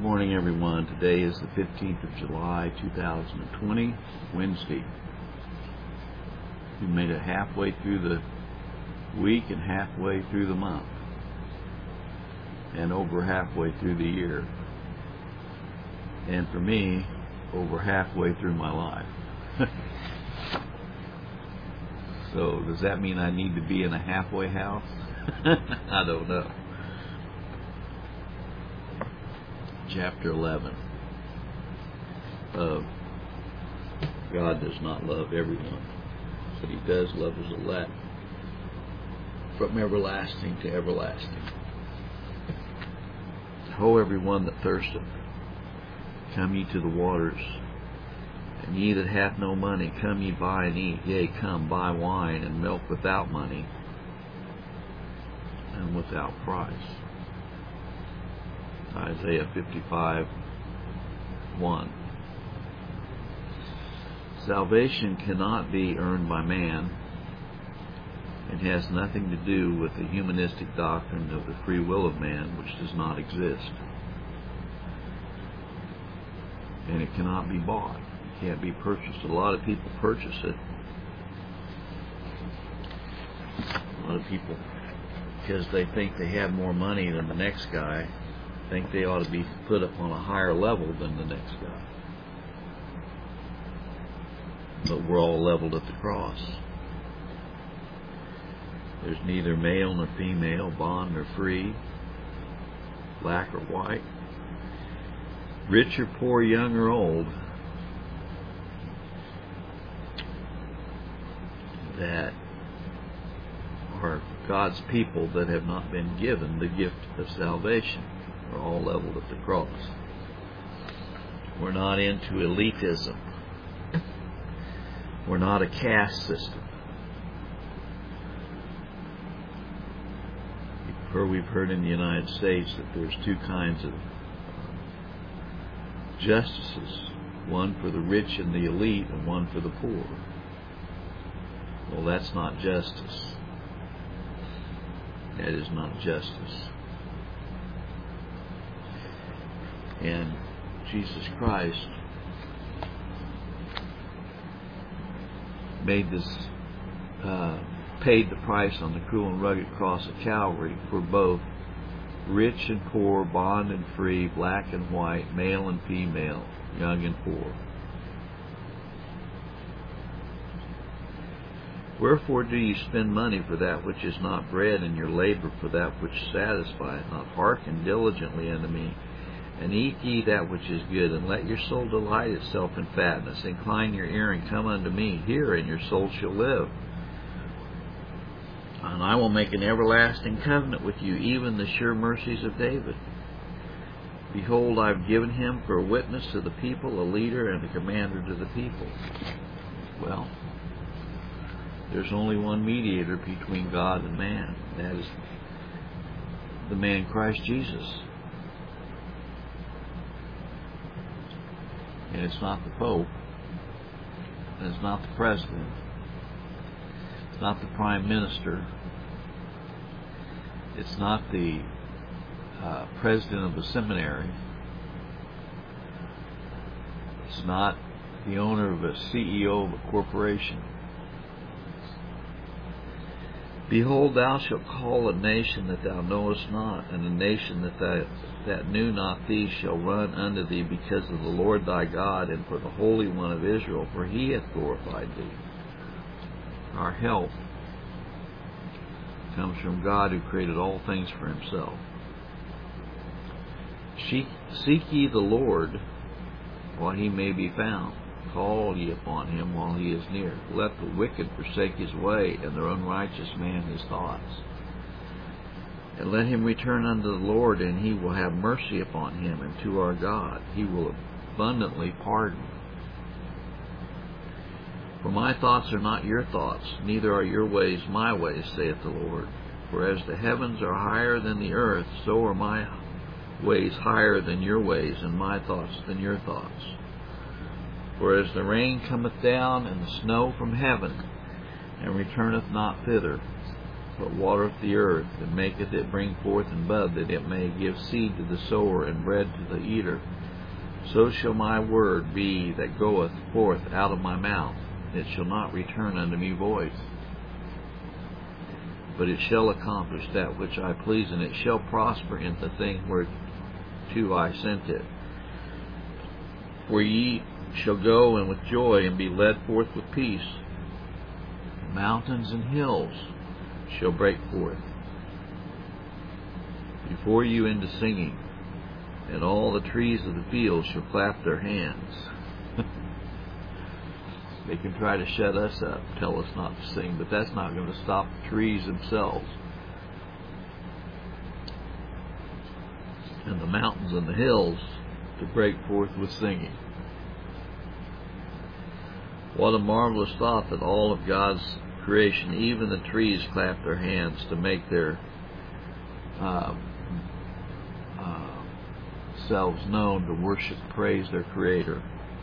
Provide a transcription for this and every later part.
morning, everyone. Today is the 15th of July, 2020, Wednesday. We made it halfway through the week and halfway through the month, and over halfway through the year. And for me, over halfway through my life. So, does that mean I need to be in a halfway house? I don't know. Chapter 11 of God does not love everyone, but He does love His elect from everlasting to everlasting. Ho, everyone that thirsteth, come ye to the waters, and ye that hath no money, come ye buy and eat. Yea, come, buy wine and milk without money and without price. Isaiah 55:1. Salvation cannot be earned by man. It has nothing to do with the humanistic doctrine of the free will of man, which does not exist. And it cannot be bought. It can't be purchased. A lot of people purchase it. A lot of people, because they think they have more money than the next guy, think they ought to be put up on a higher level than the next guy. But we're all leveled at the cross. There's neither male nor female, bond nor free, black or white, rich or poor, young or old, that are God's people that have not been given the gift of salvation. We're all leveled at the cross. We're not into elitism. We're not a caste system. We've heard in the United States that there's two kinds of justices, one for the rich and the elite and one for the poor. Well, that's not justice. That is not justice. And Jesus Christ made this, paid the price on the cruel and rugged cross of Calvary for both rich and poor, bond and free, black and white, male and female, young and poor. Wherefore do ye spend money for that which is not bread, and your labor for that which satisfieth not? Hearken diligently unto me, and eat ye that which is good, and let your soul delight itself in fatness. Incline your ear and come unto me. Hear, and your soul shall live. And I will make an everlasting covenant with you, even the sure mercies of David. Behold, I have given him for a witness to the people, a leader and a commander to the people. Well, there's only one mediator between God and man. That is the man Christ Jesus. And it's not the Pope. And it's not the President. It's not the Prime Minister. It's not the President of the seminary. It's not the owner of a CEO of a corporation. Behold, thou shalt call a nation that thou knowest not, and a nation that knew not thee shall run unto thee, because of the Lord thy God, and for the Holy One of Israel, for He hath glorified thee. Our help comes from God, who created all things for Himself. Seek ye the Lord while He may be found. Call ye upon Him while He is near. Let the wicked forsake his way, and the unrighteous man his thoughts. And let him return unto the Lord, and He will have mercy upon him, and to our God He will abundantly pardon. For my thoughts are not your thoughts, neither are your ways my ways, saith the Lord. For as the heavens are higher than the earth, so are my ways higher than your ways, and my thoughts than your thoughts. For as the rain cometh down, and the snow from heaven, and returneth not thither, that watereth the earth, and maketh it bring forth and bud, that it may give seed to the sower and bread to the eater, so shall my word be that goeth forth out of my mouth. It shall not return unto me void, but it shall accomplish that which I please, and it shall prosper in the thing whereto I sent it. For ye shall go and with joy, and be led forth with peace. Mountains and hills shall break forth before you into singing, and all the trees of the field shall clap their hands. They can try to shut us up, tell us not to sing, but that's not going to stop the trees themselves. And the mountains and the hills to break forth with singing. What a marvelous thought that all of God's creation, even the trees, clap their hands to make their selves known, to worship, praise their Creator.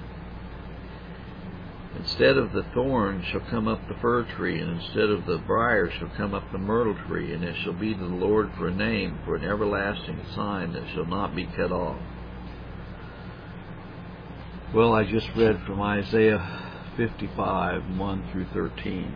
Instead of the thorn shall come up the fir tree, and instead of the briar shall come up the myrtle tree, and it shall be to the Lord for a name, for an everlasting sign that shall not be cut off. Well, I just read from Isaiah 55, 1 through 13.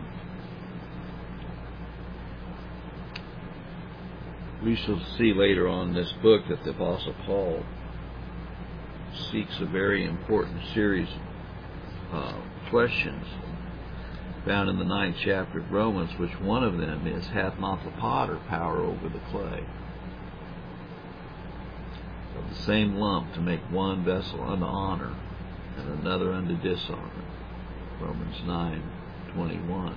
We shall see later on in this book that the Apostle Paul seeks a very important series of questions found in the 9th chapter of Romans, which one of them is, hath not the potter power over the clay of the same lump to make one vessel unto honor and another unto dishonor? Romans 9:21.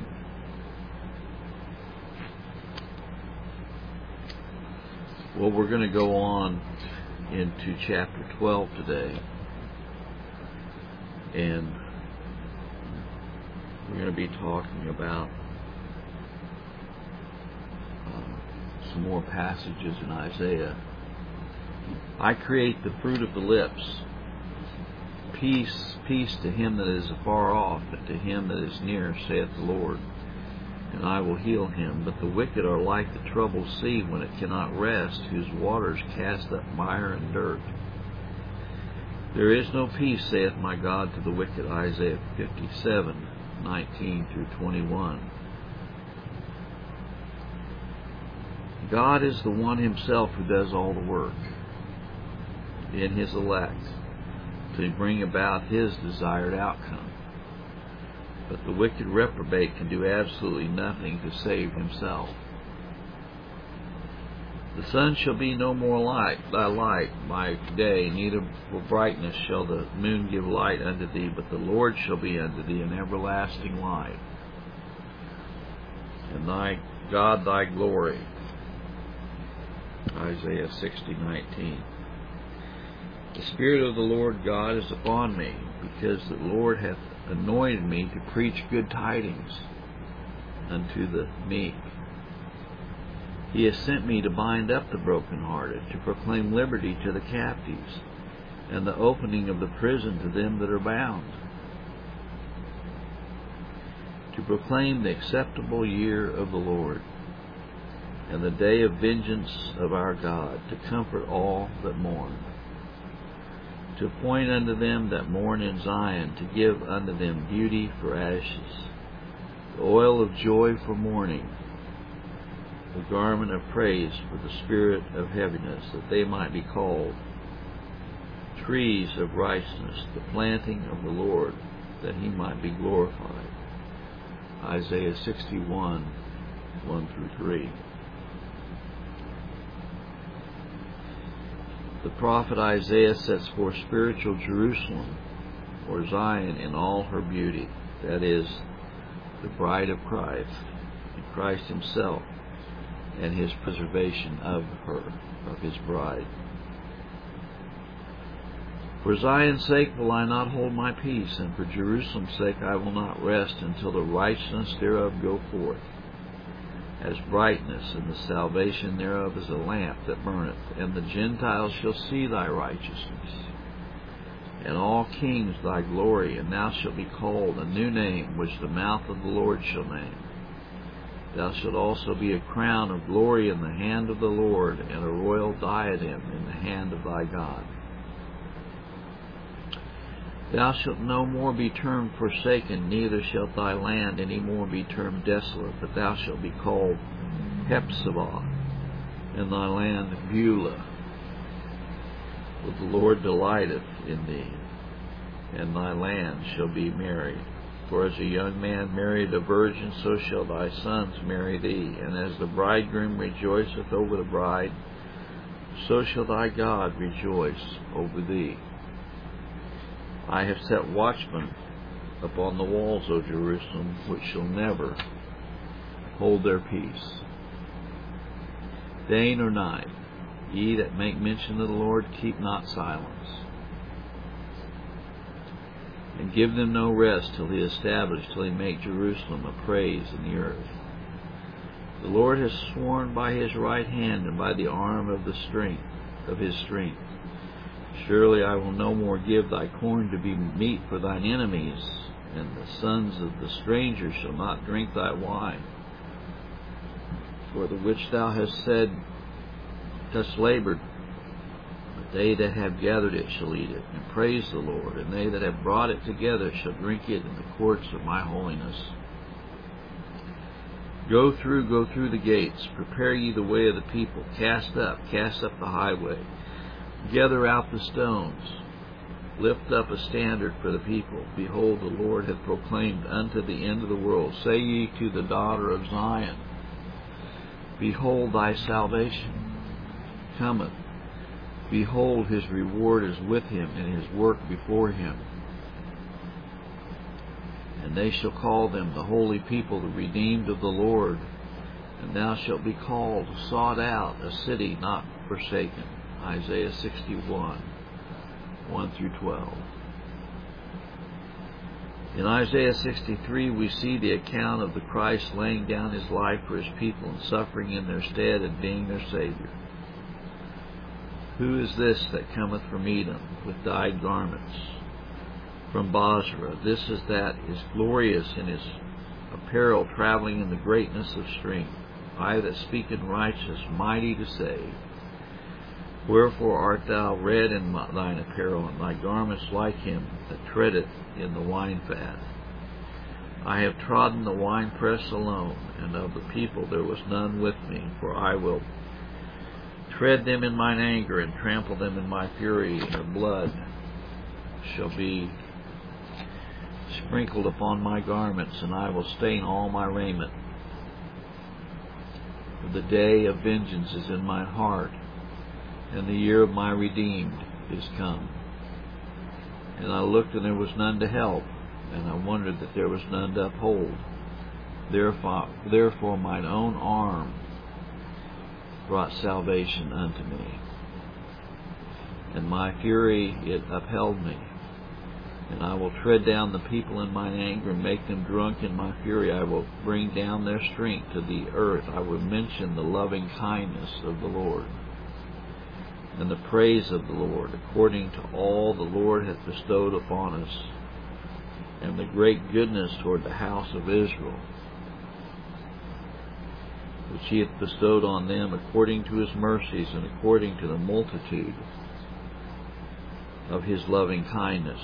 Well, we're going to go on into chapter 12 today, and we're going to be talking about some more passages in Isaiah. I create the fruit of the lips. Peace, peace to him that is afar off, and to him that is near, saith the Lord, and I will heal him. But the wicked are like the troubled sea when it cannot rest, whose waters cast up mire and dirt. There is no peace, saith my God, to the wicked. Isaiah 57, 19 through 21. God is the one himself who does all the work in his elect to bring about his desired outcome. But the wicked reprobate can do absolutely nothing to save himself. The sun shall be no more thy light by day, neither for brightness shall the moon give light unto thee, but the Lord shall be unto thee an everlasting light, and thy God thy glory. Isaiah 60:19. The Spirit of the Lord God is upon me, because the Lord hath anointed me to preach good tidings unto the meek. He has sent me to bind up the brokenhearted, to proclaim liberty to the captives, and the opening of the prison to them that are bound, to proclaim the acceptable year of the Lord, and the day of vengeance of our God, to comfort all that mourn, to appoint unto them that mourn in Zion, to give unto them beauty for ashes, the oil of joy for mourning, the garment of praise for the spirit of heaviness, that they might be called trees of righteousness, the planting of the Lord, that he might be glorified. Isaiah 61, 1 through 3. The prophet Isaiah sets forth spiritual Jerusalem, or Zion, in all her beauty, that is, the bride of Christ, and Christ himself, and his preservation of her, of his bride. For Zion's sake will I not hold my peace, and for Jerusalem's sake I will not rest, until the righteousness thereof go forth as brightness, and the salvation thereof as a lamp that burneth. And the Gentiles shall see thy righteousness, and all kings thy glory. And thou shalt be called a new name, which the mouth of the Lord shall name. Thou shalt also be a crown of glory in the hand of the Lord, and a royal diadem in the hand of thy God. Thou shalt no more be termed forsaken, neither shalt thy land any more be termed desolate, but thou shalt be called Hephzibah, and thy land Beulah. For the Lord delighteth in thee, and thy land shall be married. For as a young man married a virgin, so shall thy sons marry thee. And as the bridegroom rejoiceth over the bride, so shall thy God rejoice over thee. I have set watchmen upon the walls, O Jerusalem, which shall never hold their peace, day nor night. Ye that make mention of the Lord, keep not silence, and give them no rest till he establish, till he make Jerusalem a praise in the earth. The Lord has sworn by his right hand and by the arm of his strength. Surely I will no more give thy corn to be meat for thine enemies, and the sons of the stranger shall not drink thy wine. For the which thou hast labored, but they that have gathered it shall eat it, and praise the Lord, and they that have brought it together shall drink it in the courts of my holiness. Go through the gates, prepare ye the way of the people, cast up the highway, gather out the stones, lift up a standard for the people. Behold, the Lord hath proclaimed unto the end of the world. Say ye to the daughter of Zion, behold, thy salvation cometh. Behold, his reward is with him, and his work before him. And they shall call them the holy people, the redeemed of the Lord. And thou shalt be called, sought out, a city not forsaken. Isaiah 61, 1-12. In Isaiah 63 we see the account of the Christ laying down his life for his people and suffering in their stead and being their Savior. Who is this that cometh from Edom with dyed garments? From Bozrah, this is that is glorious in his apparel, traveling in the greatness of strength. I that speak in righteousness, mighty to save. Wherefore art thou red in thine apparel, and thy garments like him that treadeth in the wine vat? I have trodden the winepress alone, and of the people there was none with me. For I will tread them in mine anger, and trample them in my fury, and their blood shall be sprinkled upon my garments, and I will stain all my raiment. For the day of vengeance is in mine heart, and the year of my redeemed is come. And I looked, and there was none to help, and I wondered that there was none to uphold. Therefore mine own arm brought salvation unto me, and my fury it upheld me. And I will tread down the people in mine anger, and make them drunk in my fury. I will bring down their strength to the earth. I will mention the loving kindness of the Lord, and the praise of the Lord, according to all the Lord hath bestowed upon us, and the great goodness toward the house of Israel, which he hath bestowed on them according to his mercies, and according to the multitude of his loving kindness.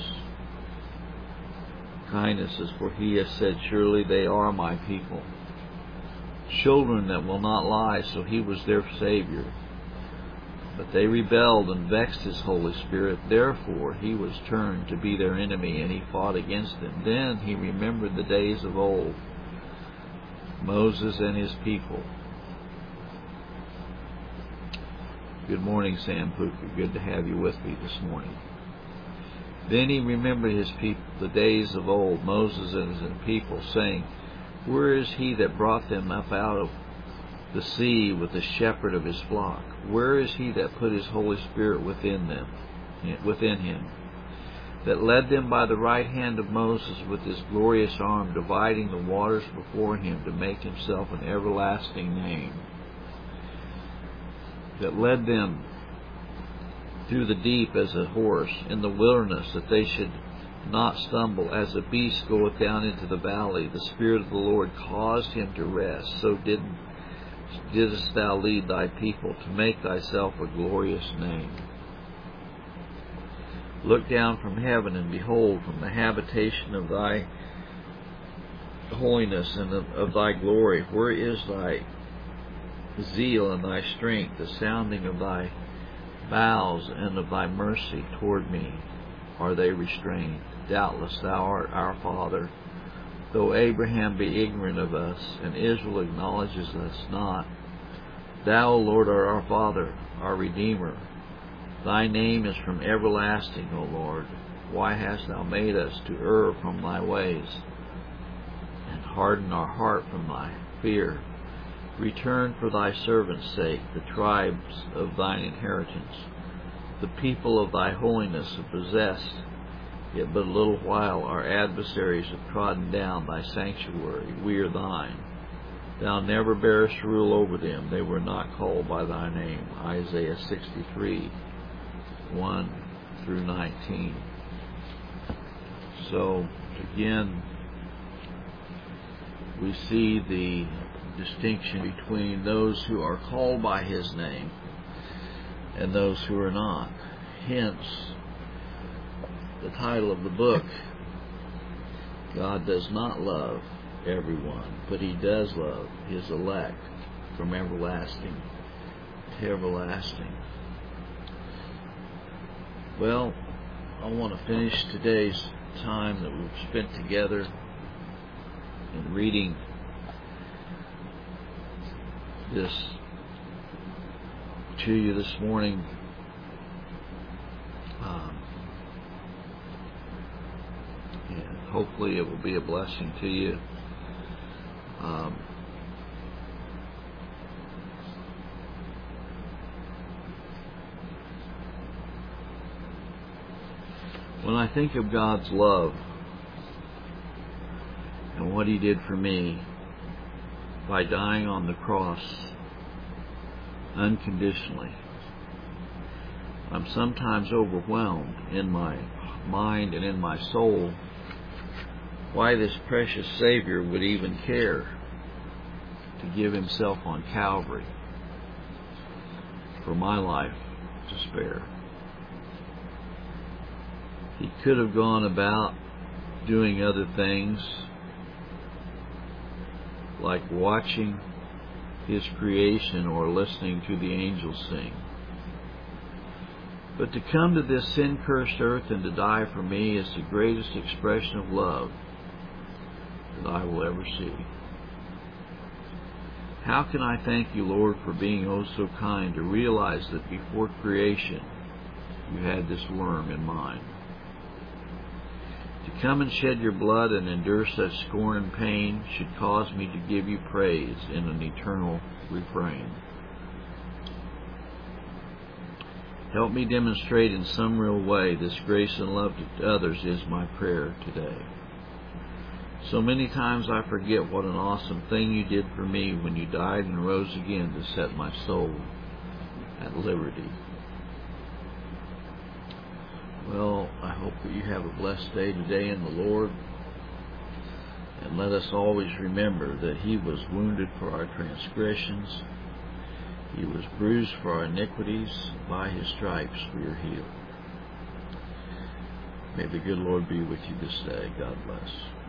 Kindnesses, for he has said, surely they are my people, children that will not lie, so he was their Savior. But they rebelled and vexed his Holy Spirit. Therefore he was turned to be their enemy, and he fought against them. Then he remembered the days of old, Moses and his people. Good morning, Sam Pooker. Good to have you with me this morning. Then he remembered his people, the days of old, Moses and his people, saying, where is he that brought them up out of the sea with the shepherd of his flock? Where is he that put his Holy Spirit within him, that led them by the right hand of Moses with his glorious arm, dividing the waters before him to make himself an everlasting name, that led them through the deep as a horse in the wilderness, that they should not stumble. As a beast goeth down into the valley, the Spirit of the Lord caused him to rest. So didst thou lead thy people to make thyself a glorious name. Look down from heaven, and behold, from the habitation of thy holiness and of thy glory, where is thy zeal and thy strength, the sounding of thy vows and of thy mercy toward me? Are they restrained? Doubtless thou art our Father. Though Abraham be ignorant of us, and Israel acknowledges us not, thou, O Lord, art our Father, our Redeemer. Thy name is from everlasting, O Lord. Why hast thou made us to err from thy ways, and harden our heart from thy fear? Return for thy servant's sake the tribes of thine inheritance. The people of thy holiness have possessed, yet but a little while our adversaries have trodden down thy sanctuary. We are thine. Thou never bearest rule over them. They were not called by thy name. Isaiah 63, 1 through 19. So, again, we see the distinction between those who are called by his name and those who are not. Hence, the title of the book, God does not love everyone, but he does love his elect from everlasting to everlasting. Well, I want to finish today's time that we've spent together in reading this to you this morning. And hopefully it will be a blessing to you. When I think of God's love and what he did for me by dying on the cross unconditionally, I'm sometimes overwhelmed in my mind and in my soul why this precious Savior would even care to give himself on Calvary for my life to spare. He could have gone about doing other things, like watching his creation or listening to the angels sing. But to come to this sin-cursed earth and to die for me is the greatest expression of love that I will ever see. How can I thank you, Lord, for being oh so kind to realize that before creation you had this worm in mind? To come and shed your blood and endure such scorn and pain should cause me to give you praise in an eternal refrain. Help me demonstrate in some real way this grace and love to others is my prayer today. So many times I forget what an awesome thing you did for me when you died and rose again to set my soul at liberty. Well, I hope that you have a blessed day today in the Lord. And let us always remember that he was wounded for our transgressions. He was bruised for our iniquities. By his stripes we are healed. May the good Lord be with you this day. God bless.